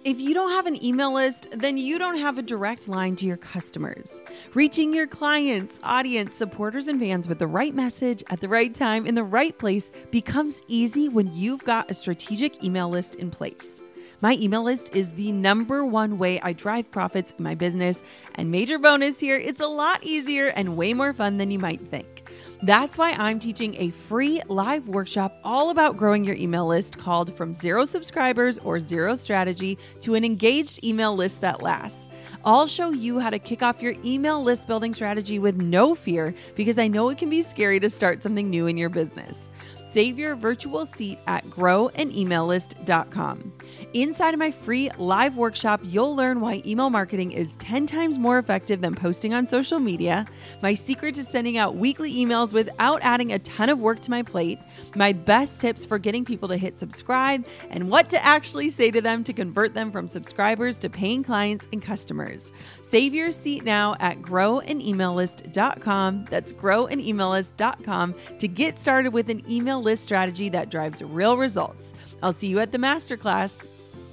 If you don't have an email list, then you don't have a direct line to your customers. Reaching your clients, audience, supporters, and fans with the right message at the right time in the right place becomes easy when you've got a strategic email list in place. My email list is the number one way I drive profits in my business, and major bonus here, it's a lot easier and way more fun than you might think. That's why I'm teaching a free live workshop all about growing your email list called From Zero Subscribers or Zero Strategy to an Engaged Email List That Lasts. I'll show you how to kick off your email list building strategy with no fear, because I know it can be scary to start something new in your business. Save your virtual seat at growanemaillist.com. Inside of my free live workshop, you'll learn why email marketing is 10 times more effective than posting on social media, my secret to sending out weekly emails without adding a ton of work to my plate, my best tips for getting people to hit subscribe, and what to actually say to them to convert them from subscribers to paying clients and customers. Save your seat now at growanemaillist.com. That's growanemaillist.com to get started with an email list strategy that drives real results. I'll see you at the masterclass.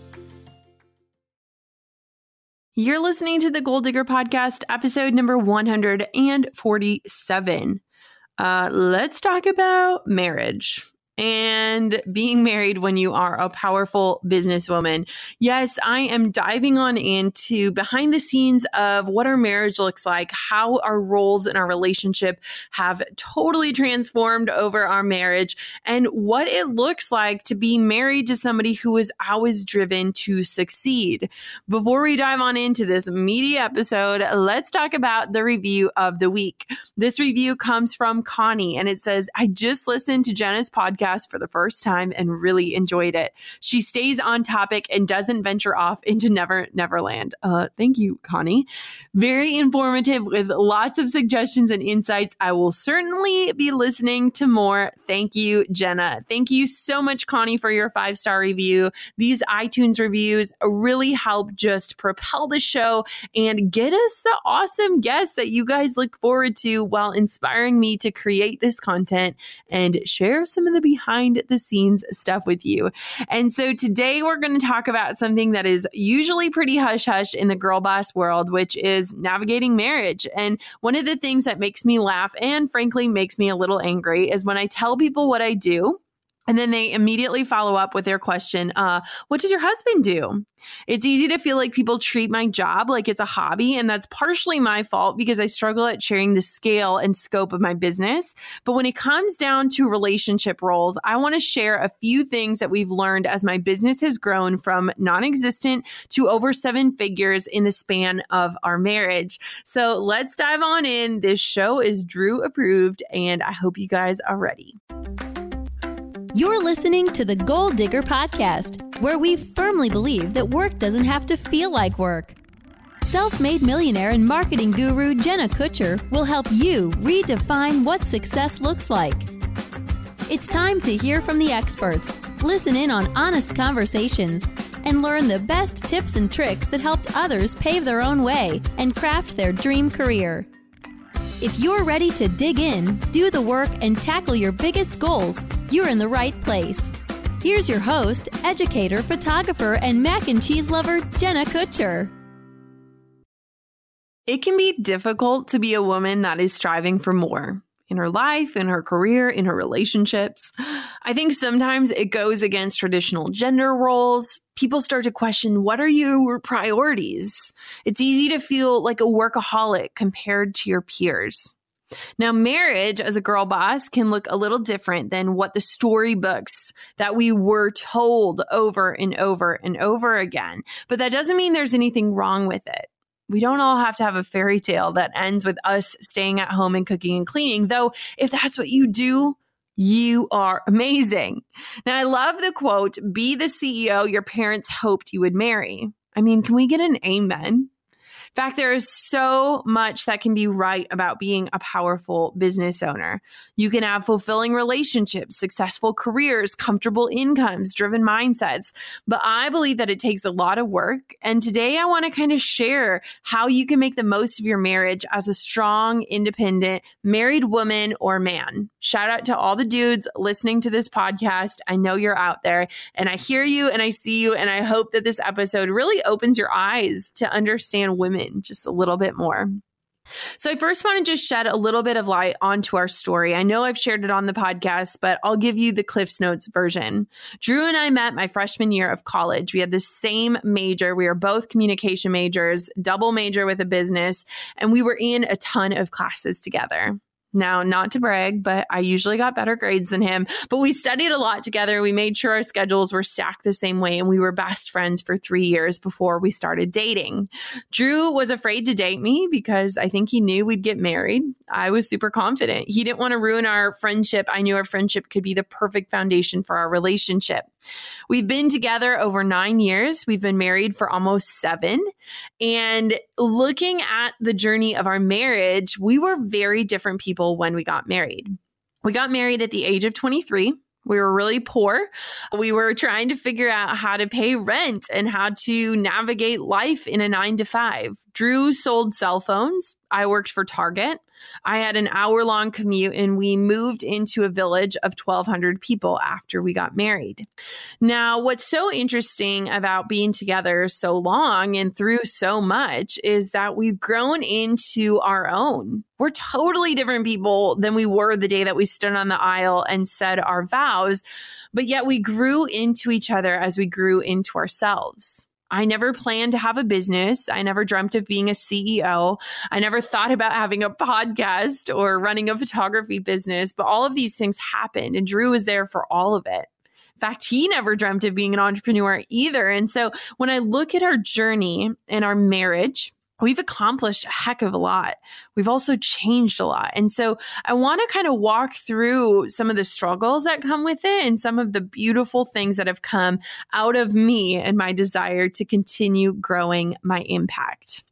You're listening to the Goal Digger Podcast, episode number 147. Let's talk about marriage and being married when you are a powerful businesswoman. Yes, I am diving on into behind the scenes of what our marriage looks like, how our roles in our relationship have totally transformed over our marriage, and what it looks like to be married to somebody who is always driven to succeed. Before we dive on into this meaty episode, let's talk about the review of the week. This review comes from Connie, and it says, I just listened to Jenna's podcast for the first time and really enjoyed it. She stays on topic and doesn't venture off into Neverland. Thank you, Connie. Very informative with lots of suggestions and insights. I will certainly be listening to more. Thank you, Jenna. Thank you so much, Connie, for your 5-star review. These iTunes reviews really help just propel the show and get us the awesome guests that you guys look forward to while inspiring me to create this content and share some of the behind the scenes stuff with you. And so today we're going to talk about something that is usually pretty hush hush in the girl boss world, which is navigating marriage. And one of the things that makes me laugh and frankly makes me a little angry is when I tell people what I do, and then they immediately follow up with their question, what does your husband do? It's easy to feel like people treat my job like it's a hobby, and that's partially my fault because I struggle at sharing the scale and scope of my business. But when it comes down to relationship roles, I want to share a few things that we've learned as my business has grown from non-existent to over 7 figures in the span of our marriage. So let's dive on in. This show is Drew approved, and I hope you guys are ready. You're listening to the Goal Digger Podcast, where we firmly believe that work doesn't have to feel like work. Self-made millionaire and marketing guru Jenna Kutcher will help you redefine what success looks like. It's time to hear from the experts, listen in on honest conversations, and learn the best tips and tricks that helped others pave their own way and craft their dream career. If you're ready to dig in, do the work, and tackle your biggest goals, you're in the right place. Here's your host, educator, photographer, and mac and cheese lover, Jenna Kutcher. It can be difficult to be a woman that is striving for more in her life, in her career, in her relationships. I think sometimes it goes against traditional gender roles. People start to question, what are your priorities? It's easy to feel like a workaholic compared to your peers. Now, marriage as a girl boss can look a little different than what the storybooks that we were told over and over and over again. But that doesn't mean there's anything wrong with it. We don't all have to have a fairy tale that ends with us staying at home and cooking and cleaning, though if that's what you do, you are amazing. Now, I love the quote, be the CEO your parents hoped you would marry. I mean, can we get an amen? In fact, there is so much that can be right about being a powerful business owner. You can have fulfilling relationships, successful careers, comfortable incomes, driven mindsets. But I believe that it takes a lot of work. And today I want to kind of share how you can make the most of your marriage as a strong, independent, married woman or man. Shout out to all the dudes listening to this podcast. I know you're out there and I hear you and I see you. And I hope that this episode really opens your eyes to understand women just a little bit more. So I first want to just shed a little bit of light onto our story. I know I've shared it on the podcast, but I'll give you the Cliff's Notes version. Drew and I met my freshman year of college. We had the same major. We were both communication majors, double major with a business, and we were in a ton of classes together. Now, not to brag, but I usually got better grades than him, but we studied a lot together. We made sure our schedules were stacked the same way, and we were best friends for 3 years before we started dating. Drew was afraid to date me because I think he knew we'd get married. I was super confident. He didn't want to ruin our friendship. I knew our friendship could be the perfect foundation for our relationship. We've been together over 9 years. We've been married for almost 7. And looking at the journey of our marriage, we were very different people when we got married. We got married at the age of 23. We were really poor. We were trying to figure out how to pay rent and how to navigate life in a 9-to-5. Drew sold cell phones. I worked for Target. I had an hour-long commute, and we moved into a village of 1,200 people after we got married. Now, what's so interesting about being together so long and through so much is that we've grown into our own. We're totally different people than we were the day that we stood on the aisle and said our vows, but yet we grew into each other as we grew into ourselves. I never planned to have a business. I never dreamt of being a CEO. I never thought about having a podcast or running a photography business, but all of these things happened and Drew was there for all of it. In fact, he never dreamt of being an entrepreneur either. And so when I look at our journey and our marriage, we've accomplished a heck of a lot. We've also changed a lot. And so I want to kind of walk through some of the struggles that come with it and some of the beautiful things that have come out of me and my desire to continue growing my impact.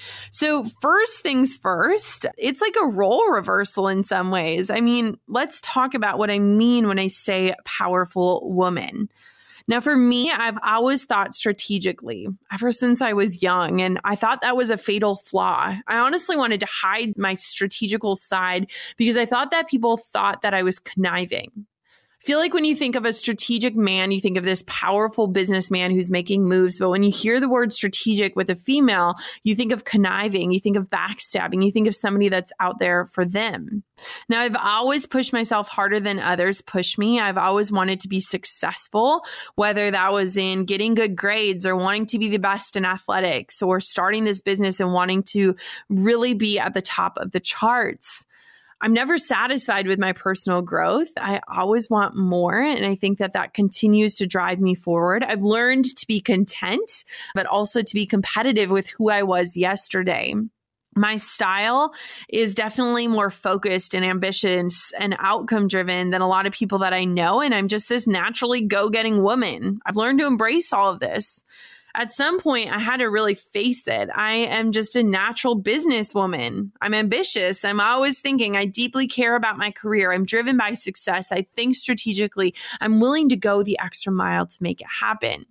So first things first, it's like a role reversal in some ways. I mean, let's talk about what I mean when I say powerful woman. Now, for me, I've always thought strategically ever since I was young, and I thought that was a fatal flaw. I honestly wanted to hide my strategical side because I thought that people thought that I was conniving. I feel like when you think of a strategic man, you think of this powerful businessman who's making moves. But when you hear the word strategic with a female, you think of conniving, you think of backstabbing, you think of somebody that's out there for them. Now, I've always pushed myself harder than others push me. I've always wanted to be successful, whether that was in getting good grades or wanting to be the best in athletics or starting this business and wanting to really be at the top of the charts. I'm never satisfied with my personal growth. I always want more. And I think that that continues to drive me forward. I've learned to be content, but also to be competitive with who I was yesterday. My style is definitely more focused and ambitious and outcome driven than a lot of people that I know. And I'm just this naturally go-getting woman. I've learned to embrace all of this. At some point, I had to really face it. I am just a natural businesswoman. I'm ambitious. I'm always thinking. I deeply care about my career. I'm driven by success. I think strategically. I'm willing to go the extra mile to make it happen.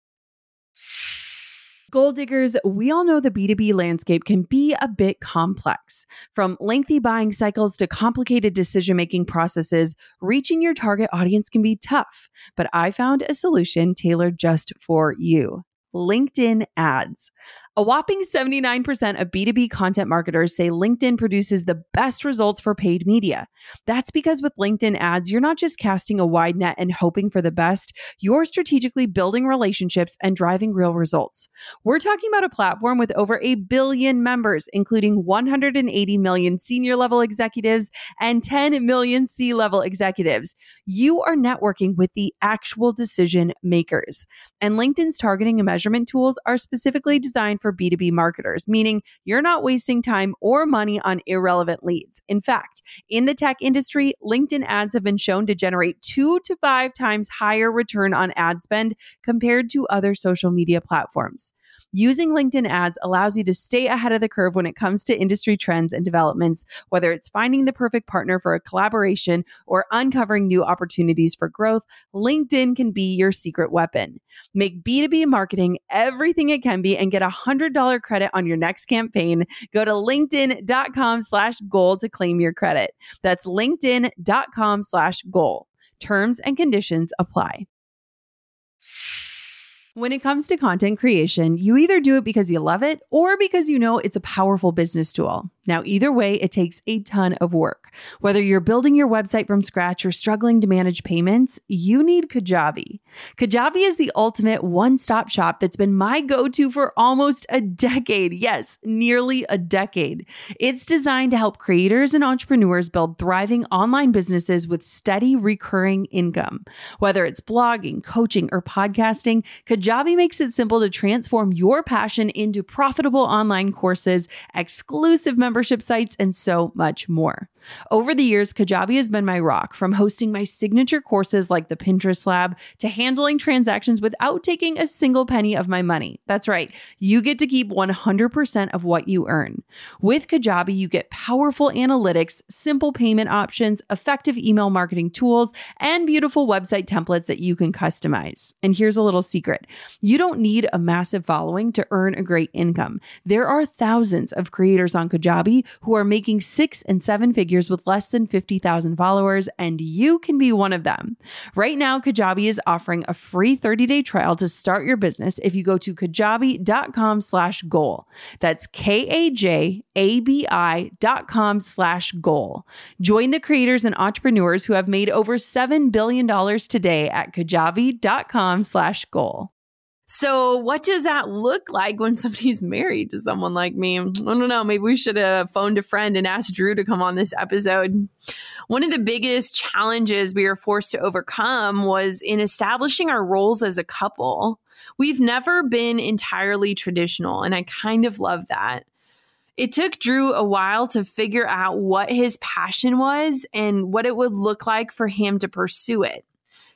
Goal diggers, we all know the B2B landscape can be a bit complex. From lengthy buying cycles to complicated decision-making processes, reaching your target audience can be tough. But I found a solution tailored just for you. LinkedIn ads. A whopping 79% of B2B content marketers say LinkedIn produces the best results for paid media. That's because with LinkedIn ads, you're not just casting a wide net and hoping for the best, you're strategically building relationships and driving real results. We're talking about a platform with over 1 billion members, including 180 million senior level executives and 10 million C-level executives. You are networking with the actual decision makers. And LinkedIn's targeting and measurement tools are specifically designed for B2B marketers, meaning you're not wasting time or money on irrelevant leads. In fact, in the tech industry, LinkedIn ads have been shown to generate 2 to 5 times higher return on ad spend compared to other social media platforms. Using LinkedIn ads allows you to stay ahead of the curve when it comes to industry trends and developments, whether it's finding the perfect partner for a collaboration or uncovering new opportunities for growth. LinkedIn can be your secret weapon. Make B2B marketing everything it can be and get $100 credit on your next campaign. Go to linkedin.com/goal to claim your credit. That's linkedin.com/goal. Terms and conditions apply. When it comes to content creation, you either do it because you love it or because you know it's a powerful business tool. Now, either way, it takes a ton of work. Whether you're building your website from scratch or struggling to manage payments, you need Kajabi. Kajabi is the ultimate one-stop shop that's been my go-to for almost a decade. Yes, nearly a decade. It's designed to help creators and entrepreneurs build thriving online businesses with steady recurring income. Whether it's blogging, coaching, or podcasting, Kajabi makes it simple to transform your passion into profitable online courses, exclusive membership sites, and so much more. Over the years, Kajabi has been my rock, from hosting my signature courses like the Pinterest Lab to handling transactions without taking a single penny of my money. That's right. You get to keep 100% of what you earn. With Kajabi, you get powerful analytics, simple payment options, effective email marketing tools, and beautiful website templates that you can customize. And here's a little secret. You don't need a massive following to earn a great income. There are thousands of creators on Kajabi who are making 6 and 7 figures with less than 50,000 followers, and you can be one of them. Right now, Kajabi is offering a free 30-day trial to start your business if you go to kajabi.com/goal. That's KAJABI.com/goal. Join the creators and entrepreneurs who have made over $7 billion today at kajabi.com/goal. So what does that look like when somebody's married to someone like me? I don't know. Maybe we should have phoned a friend and asked Drew to come on this episode. One of the biggest challenges we were forced to overcome was in establishing our roles as a couple. We've never been entirely traditional, and I kind of love that. It took Drew a while to figure out what his passion was and what it would look like for him to pursue it.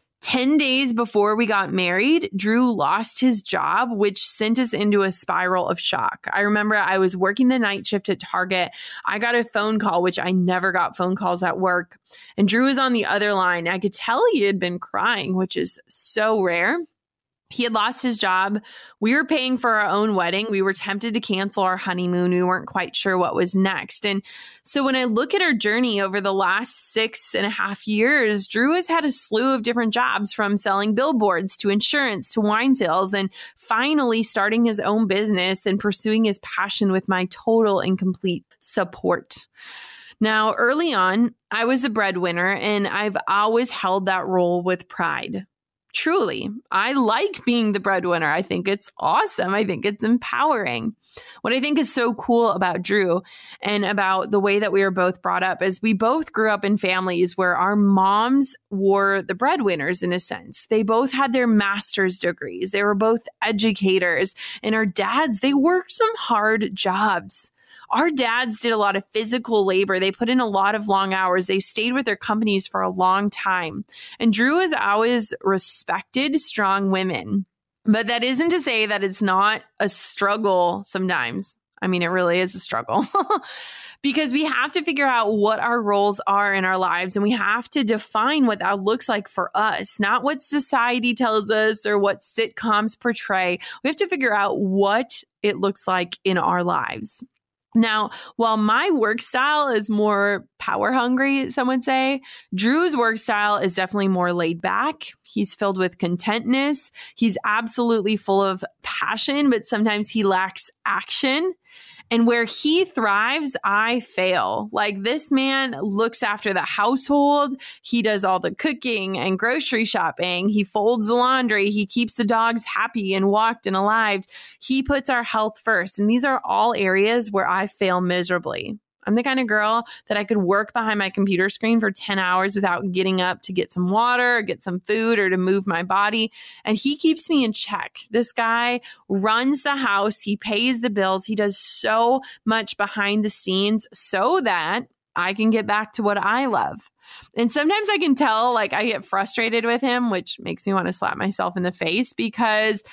10 days before we got married, Drew lost his job, which sent us into a spiral of shock. I remember I was working the night shift at Target. I got a phone call, which I never got phone calls at work. And Drew was on the other line. I could tell he had been crying, which is so rare. He had lost his job. We were paying for our own wedding. We were tempted to cancel our honeymoon. We weren't quite sure what was next. And so when I look at our journey over the last 6.5 years, Drew has had a slew of different jobs, from selling billboards to insurance to wine sales, and finally starting his own business and pursuing his passion with my total and complete support. Now, early on, I was a breadwinner, and I've always held that role with pride. Truly, I like being the breadwinner. I think it's awesome. I think it's empowering. What I think is so cool about Drew and about the way that we were both brought up is we both grew up in families where our moms were the breadwinners in a sense. They both had their master's degrees. They were both educators. And our dads, they worked some hard jobs. Our dads did a lot of physical labor. They put in a lot of long hours. They stayed with their companies for a long time. And Drew has always respected strong women. But that isn't to say that it's not a struggle sometimes. I mean, it really is a struggle. Because we have to figure out what our roles are in our lives, and we have to define what that looks like for us, not what society tells us or what sitcoms portray. We have to figure out what it looks like in our lives. Now, while my work style is more power hungry, some would say, Drew's work style is definitely more laid back. He's filled with contentness. He's absolutely full of passion, but sometimes he lacks action. And where he thrives, I fail. Like, this man looks after the household. He does all the cooking and grocery shopping. He folds the laundry. He keeps the dogs happy and walked and alive. He puts our health first. And these are all areas where I fail miserably. I'm the kind of girl that I could work behind my computer screen for 10 hours without getting up to get some water, or get some food, or to move my body. And he keeps me in check. This guy runs the house. He pays the bills. He does so much behind the scenes so that I can get back to what I love. And sometimes I can tell, like, I get frustrated with him, which makes me want to slap myself in the face, because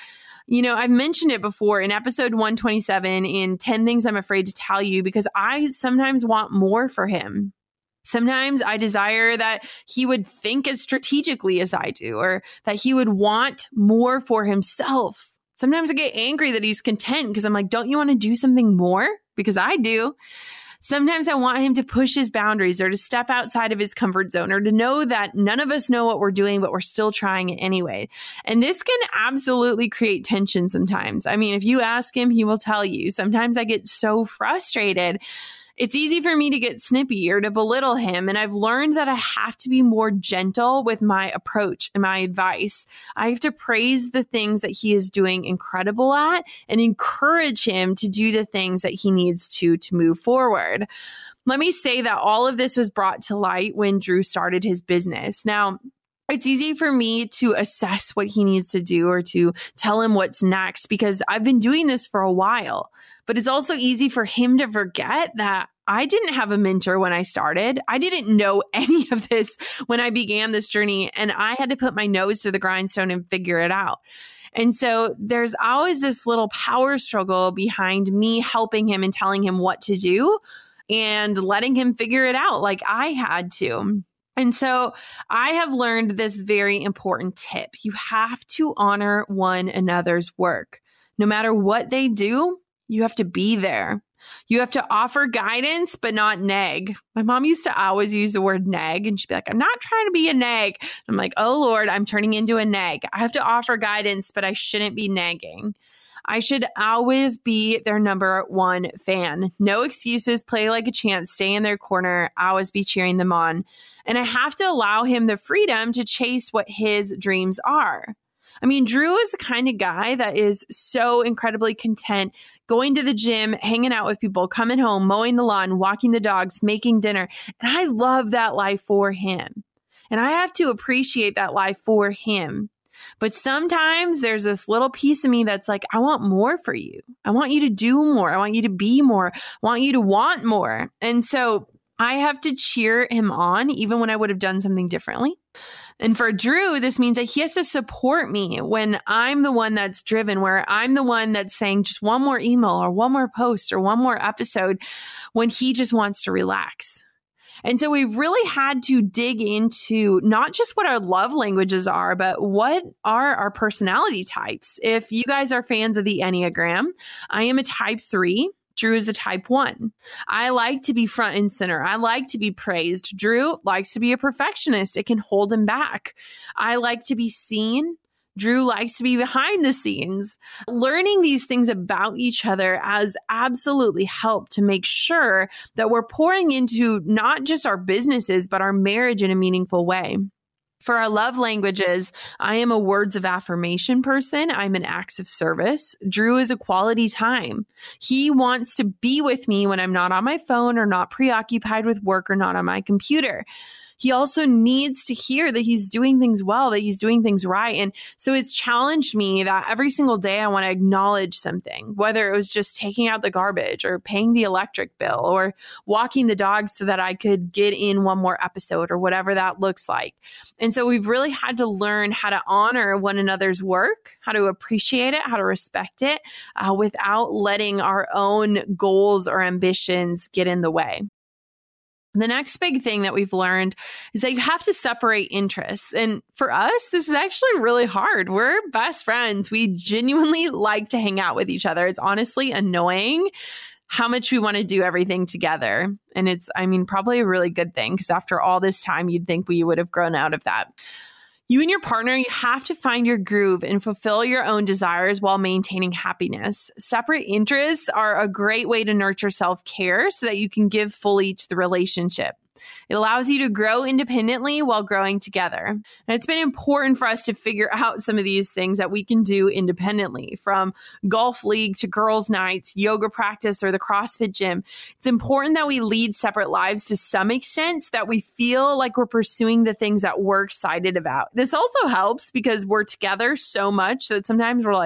I've mentioned it before in episode 127 in 10 Things I'm Afraid to Tell You, because I sometimes want more for him. Sometimes I desire that he would think as strategically as I do, or that he would want more for himself. Sometimes I get angry that he's content because I'm like, don't you want to do something more? Because I do. Sometimes I want him to push his boundaries or to step outside of his comfort zone, or to know that none of us know what we're doing, but we're still trying it anyway. And this can absolutely create tension sometimes. I mean, if you ask him, he will tell you. Sometimes I get so frustrated. It's easy for me to get snippy or to belittle him. And I've learned that I have to be more gentle with my approach and my advice. I have to praise the things that he is doing incredible at and encourage him to do the things that he needs to move forward. Let me say that all of this was brought to light when Drew started his business. Now, it's easy for me to assess what he needs to do or to tell him what's next because I've been doing this for a while. But it's also easy for him to forget that I didn't have a mentor when I started. I didn't know any of this when I began this journey, and I had to put my nose to the grindstone and figure it out. And so there's always this little power struggle behind me helping him and telling him what to do and letting him figure it out like I had to. And so I have learned this very important tip. You have to honor one another's work. No matter what they do, you have to be there. You have to offer guidance, but not nag. My mom used to always use the word nag, and she'd be like, I'm not trying to be a nag. I'm like, oh Lord, I'm turning into a nag. I have to offer guidance, but I shouldn't be nagging. I should always be their number one fan. No excuses, play like a champ, stay in their corner, always be cheering them on. And I have to allow him the freedom to chase what his dreams are. I mean, Drew is the kind of guy that is so incredibly content going to the gym, hanging out with people, coming home, mowing the lawn, walking the dogs, making dinner. And I love that life for him. And I have to appreciate that life for him. But sometimes there's this little piece of me that's like, I want more for you. I want you to do more. I want you to be more. I want you to want more. And so I have to cheer him on, even when I would have done something differently. And for Drew, this means that he has to support me when I'm the one that's driven, where I'm the one that's saying just one more email or one more post or one more episode when he just wants to relax. And so we've really had to dig into not just what our love languages are, but what are our personality types. If you guys are fans of the Enneagram, I am a type 3. Drew is a type 1. I like to be front and center. I like to be praised. Drew likes to be a perfectionist. It can hold him back. I like to be seen. Drew likes to be behind the scenes. Learning these things about each other has absolutely helped to make sure that we're pouring into not just our businesses, but our marriage in a meaningful way. For our love languages, I am a words of affirmation person. I'm an acts of service. Drew is a quality time. He wants to be with me when I'm not on my phone or not preoccupied with work or not on my computer. He also needs to hear that he's doing things well, that he's doing things right. And so it's challenged me that every single day I want to acknowledge something, whether it was just taking out the garbage or paying the electric bill or walking the dog so that I could get in one more episode or whatever that looks like. And so we've really had to learn how to honor one another's work, how to appreciate it, how to respect it, without letting our own goals or ambitions get in the way. The next big thing that we've learned is that you have to separate interests. And for us, this is actually really hard. We're best friends. We genuinely like to hang out with each other. It's honestly annoying how much we want to do everything together. And it's, probably a really good thing because after all this time, you'd think we would have grown out of that. You and your partner, you have to find your groove and fulfill your own desires while maintaining happiness. Separate interests are a great way to nurture self-care so that you can give fully to the relationship. It allows you to grow independently while growing together. And it's been important for us to figure out some of these things that we can do independently, from golf league to girls' nights, yoga practice, or the CrossFit gym. It's important that we lead separate lives to some extent so that we feel like we're pursuing the things that we're excited about. This also helps because we're together so much that sometimes we're like,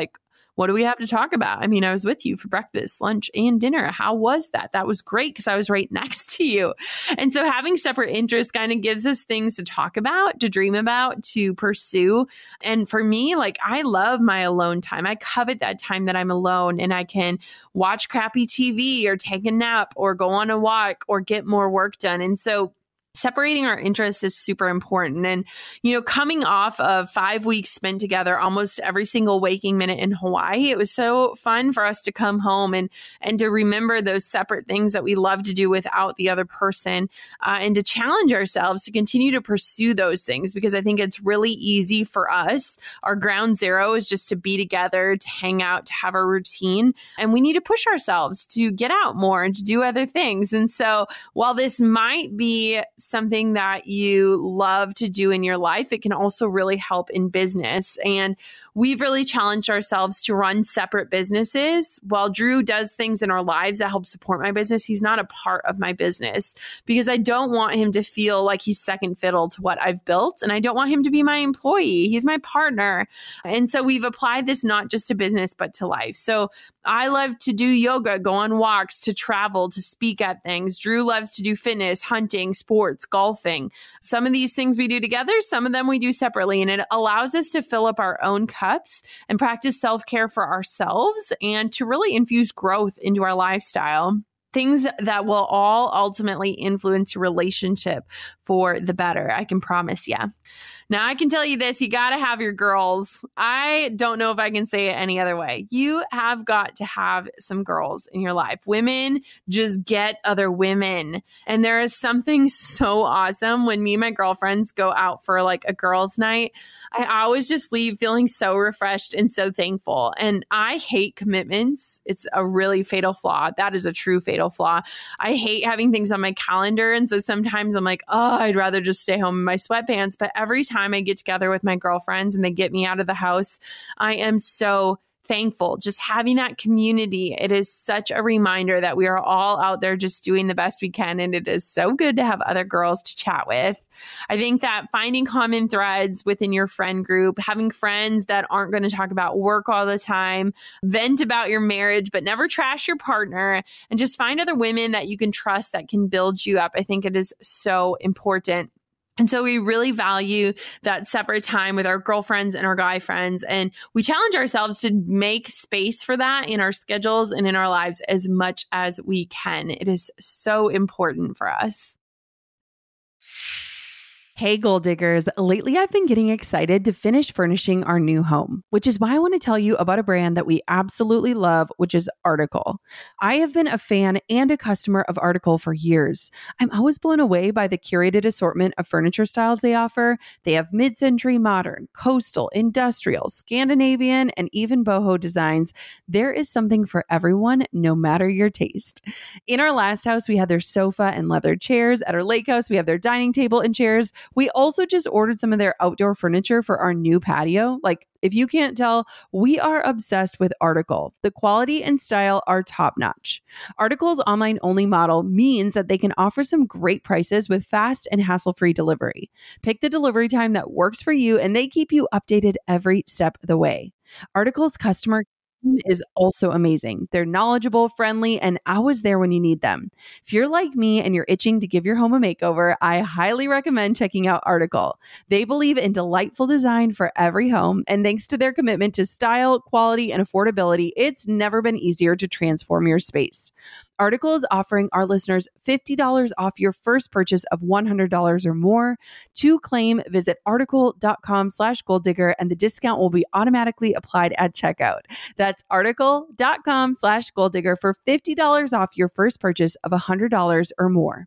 what do we have to talk about? I mean, I was with you for breakfast, lunch, and dinner. How was that? That was great because I was right next to you. And so having separate interests kind of gives us things to talk about, to dream about, to pursue. And for me, like, I love my alone time. I covet that time that I'm alone and I can watch crappy TV or take a nap or go on a walk or get more work done. And so separating our interests is super important. And, coming off of 5 weeks spent together, almost every single waking minute in Hawaii, it was so fun for us to come home and to remember those separate things that we love to do without the other person, and to challenge ourselves to continue to pursue those things, because I think it's really easy for us. Our ground zero is just to be together, to hang out, to have a routine. And we need to push ourselves to get out more and to do other things. And so while this might be something that you love to do in your life, it can also really help in business. And we've really challenged ourselves to run separate businesses. While Drew does things in our lives that help support my business, he's not a part of my business because I don't want him to feel like he's second fiddle to what I've built. And I don't want him to be my employee. He's my partner. And so we've applied this not just to business, but to life. So I love to do yoga, go on walks, to travel, to speak at things. Drew loves to do fitness, hunting, sports, golfing. Some of these things we do together, some of them we do separately. And it allows us to fill up our own cups and practice self-care for ourselves and to really infuse growth into our lifestyle. Things that will all ultimately influence your relationship for the better, I can promise you. Now, I can tell you this, you got to have your girls. I don't know if I can say it any other way. You have got to have some girls in your life. Women just get other women. And there is something so awesome when me and my girlfriends go out for like a girls' night. I always just leave feeling so refreshed and so thankful. And I hate commitments. It's a really fatal flaw. That is a true fatal flaw. I hate having things on my calendar. And so sometimes I'm like, oh, I'd rather just stay home in my sweatpants. But every time I get together with my girlfriends and they get me out of the house, I am so thankful. Just having that community, it is such a reminder that we are all out there just doing the best we can. And it is so good to have other girls to chat with. I think that finding common threads within your friend group, having friends that aren't going to talk about work all the time, vent about your marriage, but never trash your partner, and just find other women that you can trust that can build you up. I think it is so important. And so we really value that separate time with our girlfriends and our guy friends. And we challenge ourselves to make space for that in our schedules and in our lives as much as we can. It is so important for us. Hey, goal diggers. Lately, I've been getting excited to finish furnishing our new home, which is why I want to tell you about a brand that we absolutely love, which is Article. I have been a fan and a customer of Article for years. I'm always blown away by the curated assortment of furniture styles they offer. They have mid-century modern, coastal, industrial, Scandinavian, and even boho designs. There is something for everyone, no matter your taste. In our last house, we had their sofa and leather chairs. At our lake house, we have their dining table and chairs. We also just ordered some of their outdoor furniture for our new patio. Like, if you can't tell, we are obsessed with Article. The quality and style are top notch. Article's online only model means that they can offer some great prices with fast and hassle-free delivery. Pick the delivery time that works for you, and they keep you updated every step of the way. Article's customer is also amazing. They're knowledgeable, friendly, and always there when you need them. If you're like me and you're itching to give your home a makeover, I highly recommend checking out Article. They believe in delightful design for every home, and thanks to their commitment to style, quality, and affordability, it's never been easier to transform your space. Article is offering our listeners $50 off your first purchase of $100 or more. To claim, visit article.com/goaldigger and the discount will be automatically applied at checkout. That's article.com/goaldigger for $50 off your first purchase of $100 or more.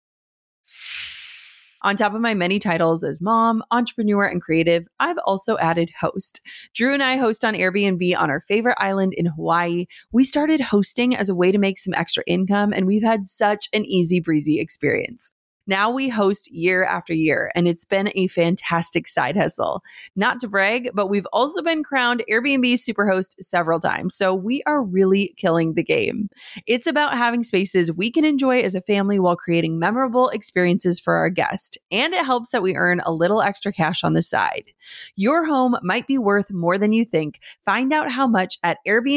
On top of my many titles as mom, entrepreneur, and creative, I've also added host. Drew and I host on Airbnb on our favorite island in Hawaii. We started hosting as a way to make some extra income, and we've had such an easy breezy experience. Now we host year after year, and it's been a fantastic side hustle. Not to brag, but we've also been crowned Airbnb Superhost several times, so we are really killing the game. It's about having spaces we can enjoy as a family while creating memorable experiences for our guests, and it helps that we earn a little extra cash on the side. Your home might be worth more than you think. Find out how much at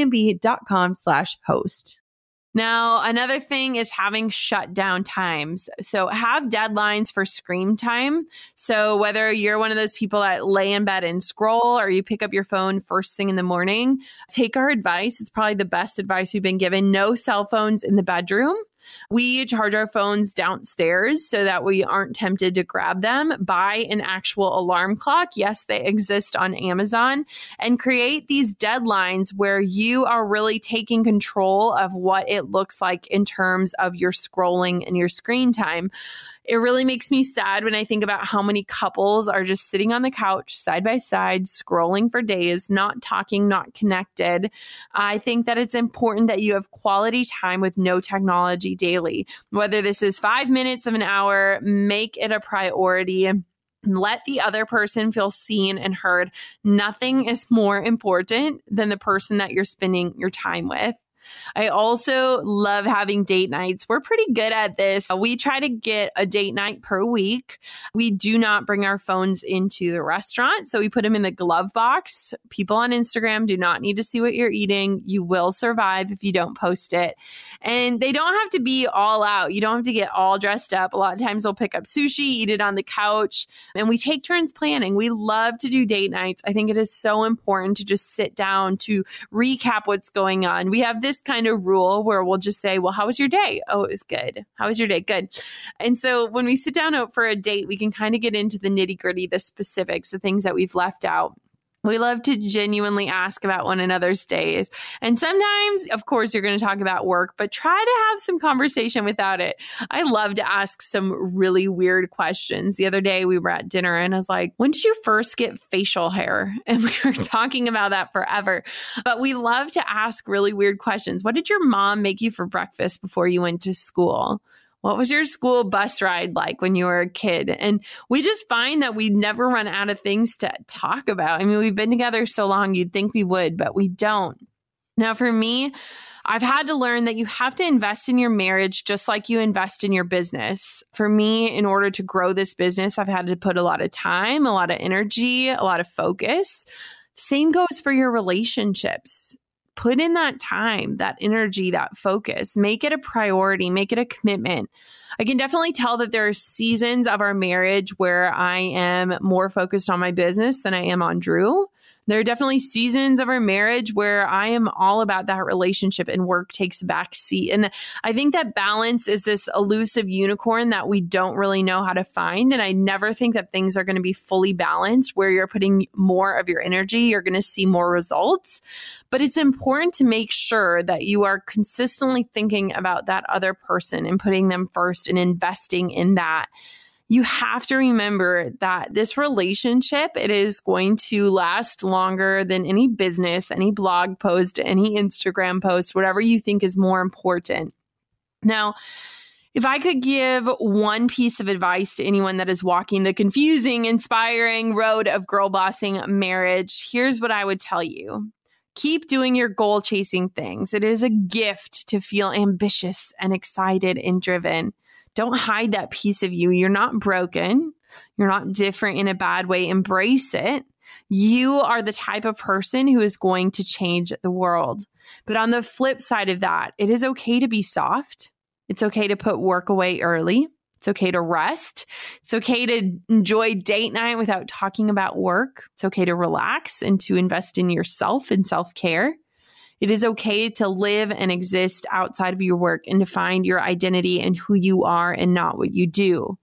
airbnb.com/host. Now, another thing is having shutdown times. So have deadlines for screen time. So whether you're one of those people that lay in bed and scroll or you pick up your phone first thing in the morning, take our advice. It's probably the best advice we've been given. No cell phones in the bedroom. We charge our phones downstairs so that we aren't tempted to grab them. Buy an actual alarm clock. Yes, they exist on Amazon. And create these deadlines where you are really taking control of what it looks like in terms of your scrolling and your screen time. It really makes me sad when I think about how many couples are just sitting on the couch side by side, scrolling for days, not talking, not connected. I think that it's important that you have quality time with no technology daily. Whether this is 5 minutes of an hour, make it a priority. Let the other person feel seen and heard. Nothing is more important than the person that you're spending your time with. I also love having date nights. We're pretty good at this. We try to get a date night per week. We do not bring our phones into the restaurant, so we put them in the glove box. People on Instagram do not need to see what you're eating. You will survive if you don't post it. And they don't have to be all out. You don't have to get all dressed up. A lot of times we'll pick up sushi, eat it on the couch, and we take turns planning. We love to do date nights. I think it is so important to just sit down to recap what's going on. We have this kind of rule where we'll just say, well, how was your day? Oh, it was good. How was your day? Good. And so when we sit down for a date, we can kind of get into the nitty gritty, the specifics, the things that we've left out. We love to genuinely ask about one another's days. And sometimes, of course, you're going to talk about work, but try to have some conversation without it. I love to ask some really weird questions. The other day we were at dinner and I was like, when did you first get facial hair? And we were talking about that forever. But we love to ask really weird questions. What did your mom make you for breakfast before you went to school? What was your school bus ride like when you were a kid? And we just find that we never run out of things to talk about. I mean, we've been together so long, you'd think we would, but we don't. Now, for me, I've had to learn that you have to invest in your marriage just like you invest in your business. For me, in order to grow this business, I've had to put a lot of time, a lot of energy, a lot of focus. Same goes for your relationships. Put in that time, that energy, that focus. Make it a priority. Make it a commitment. I can definitely tell that there are seasons of our marriage where I am more focused on my business than I am on Drew. There are definitely seasons of our marriage where I am all about that relationship and work takes a back seat. And I think that balance is this elusive unicorn that we don't really know how to find. And I never think that things are going to be fully balanced where you're putting more of your energy, you're going to see more results. But it's important to make sure that you are consistently thinking about that other person and putting them first and investing in that. You have to remember that this relationship, it is going to last longer than any business, any blog post, any Instagram post, whatever you think is more important. Now, if I could give one piece of advice to anyone that is walking the confusing, inspiring road of girl bossing marriage, here's what I would tell you. Keep doing your goal chasing things. It is a gift to feel ambitious and excited and driven. Don't hide that piece of you. You're not broken. You're not different in a bad way. Embrace it. You are the type of person who is going to change the world. But on the flip side of that, it is okay to be soft. It's okay to put work away early. It's okay to rest. It's okay to enjoy date night without talking about work. It's okay to relax and to invest in yourself and self-care. It is okay to live and exist outside of your work and to find your identity and who you are and not what you do.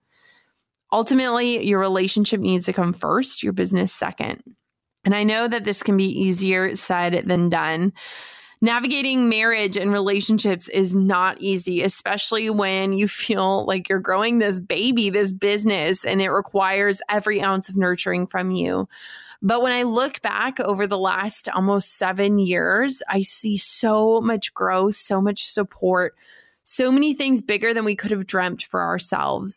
Ultimately, your relationship needs to come first, your business second. And I know that this can be easier said than done. Navigating marriage and relationships is not easy, especially when you feel like you're growing this baby, this business, and it requires every ounce of nurturing from you. But when I look back over the last almost 7 years, I see so much growth, so much support, so many things bigger than we could have dreamt for ourselves.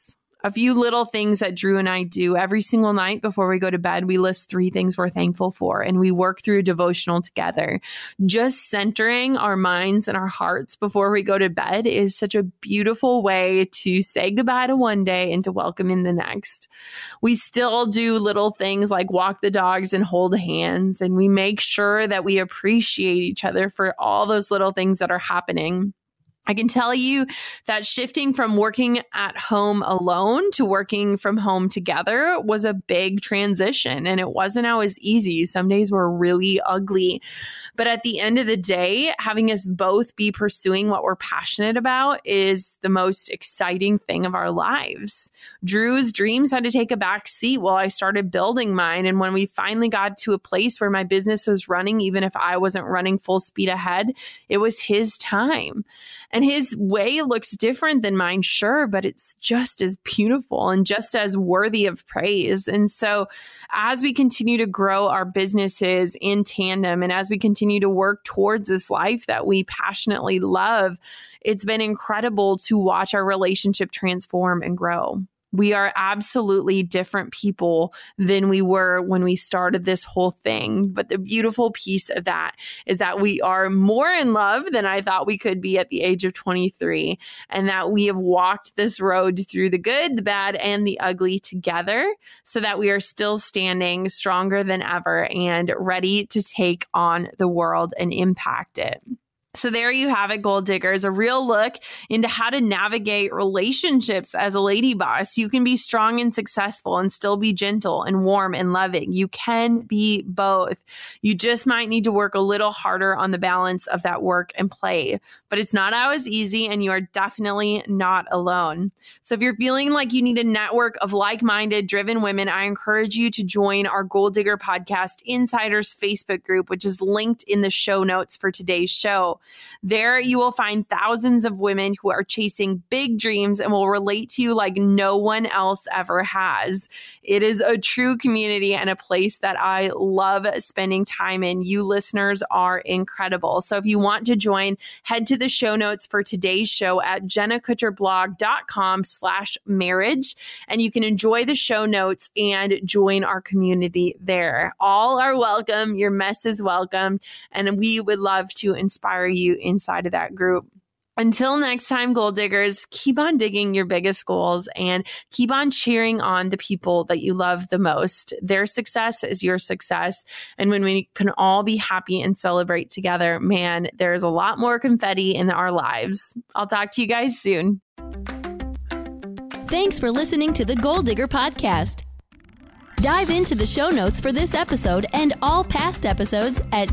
A few little things that Drew and I do every single night before we go to bed. We list 3 things we're thankful for, and we work through a devotional together. Just centering our minds and our hearts before we go to bed is such a beautiful way to say goodbye to one day and to welcome in the next. We still do little things like walk the dogs and hold hands, and we make sure that we appreciate each other for all those little things that are happening. I can tell you that shifting from working at home alone to working from home together was a big transition, and it wasn't always easy. Some days were really ugly. But at the end of the day, having us both be pursuing what we're passionate about is the most exciting thing of our lives. Drew's dreams had to take a back seat while I started building mine. And when we finally got to a place where my business was running, even if I wasn't running full speed ahead, it was his time. And his way looks different than mine, sure, but it's just as beautiful and just as worthy of praise. And so as we continue to grow our businesses in tandem and as we continue to work towards this life that we passionately love, it's been incredible to watch our relationship transform and grow. We are absolutely different people than we were when we started this whole thing. But the beautiful piece of that is that we are more in love than I thought we could be at the age of 23, and that we have walked this road through the good, the bad, and the ugly together so that we are still standing stronger than ever and ready to take on the world and impact it. So there you have it, Goal Diggers, a real look into how to navigate relationships as a lady boss. You can be strong and successful and still be gentle and warm and loving. You can be both. You just might need to work a little harder on the balance of that work and play. But it's not always easy, and you are definitely not alone. So if you're feeling like you need a network of like-minded, driven women, I encourage you to join our Goal Digger Podcast Insiders Facebook group, which is linked in the show notes for today's show. There you will find thousands of women who are chasing big dreams and will relate to you like no one else ever has. It is a true community and a place that I love spending time in. You listeners are incredible. So if you want to join, head to the show notes for today's show at jennakutcherblog.com/marriage, and you can enjoy the show notes and join our community there. All are welcome. Your mess is welcome, and we would love to inspire you inside of that group. Until next time, Goal Diggers, keep on digging your biggest goals and keep on cheering on the people that you love the most. Their success is your success. And when we can all be happy and celebrate together, man, there's a lot more confetti in our lives. I'll talk to you guys soon. Thanks for listening to the Goal Digger Podcast. Dive into the show notes for this episode and all past episodes at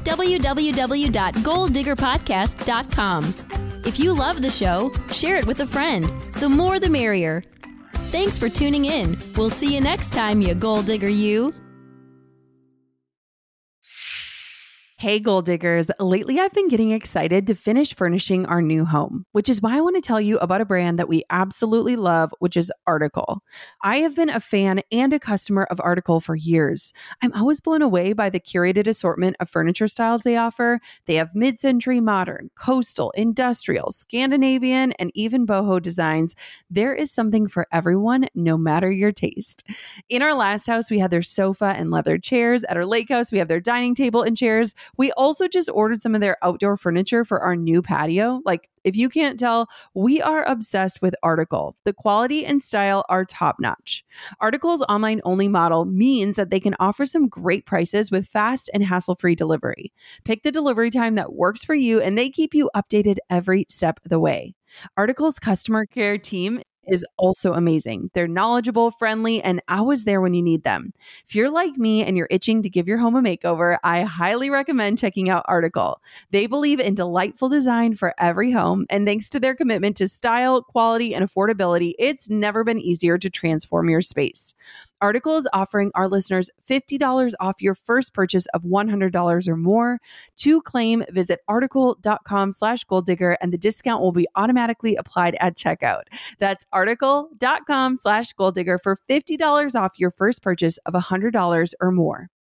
www.goaldiggerpodcast.com. If you love the show, share it with a friend. The more the merrier. Thanks for tuning in. We'll see you next time, you Goal Digger you. Hey, Goal Diggers. Lately, I've been getting excited to finish furnishing our new home, which is why I want to tell you about a brand that we absolutely love, which is Article. I have been a fan and a customer of Article for years. I'm always blown away by the curated assortment of furniture styles they offer. They have mid-century modern, coastal, industrial, Scandinavian, and even boho designs. There is something for everyone, no matter your taste. In our last house, we had their sofa and leather chairs. At our lake house, we have their dining table and chairs. We also just ordered some of their outdoor furniture for our new patio. Like, if you can't tell, we are obsessed with Article. The quality and style are top-notch. Article's online-only model means that they can offer some great prices with fast and hassle-free delivery. Pick the delivery time that works for you, and they keep you updated every step of the way. Article's customer care team is also amazing. They're knowledgeable, friendly, and always there when you need them. If you're like me and you're itching to give your home a makeover, I highly recommend checking out Article. They believe in delightful design for every home, and thanks to their commitment to style, quality, and affordability, it's never been easier to transform your space. Article is offering our listeners $50 off your first purchase of $100 or more. To claim, visit article.com/goaldigger, and the discount will be automatically applied at checkout. That's article.com/goaldigger for $50 off your first purchase of $100 or more.